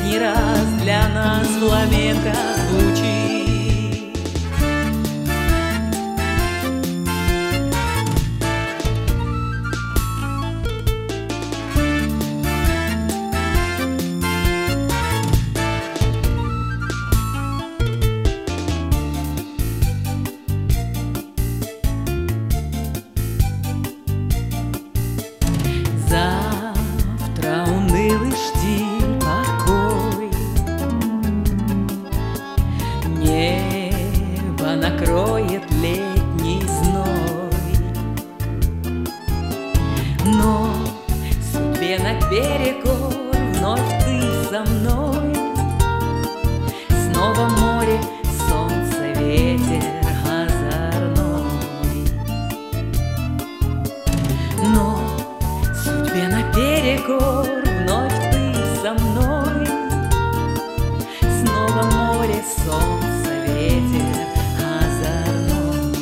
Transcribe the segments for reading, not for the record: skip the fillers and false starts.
последний раз для нас фламенко звучит. Завтра унылый штиль, покой, небо накроет летний зной, но судьбе наперекор вновь ты со мной. Снова море, солнце, ветер озорной, но судьбе наперекор вновь ты со мной. Снова море, солнце, ветер озорной.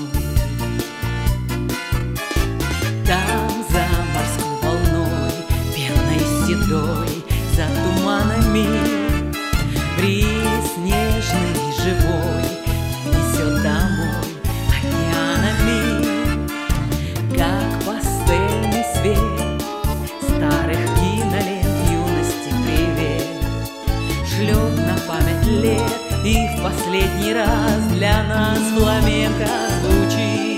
Там за морской волной, пенной седой, за туманами бриз нежный и живой несет домой океанами, как пастельный свет старых кинолент юности привет. Шлет на память лет, и в последний раз для нас фламенко звучит.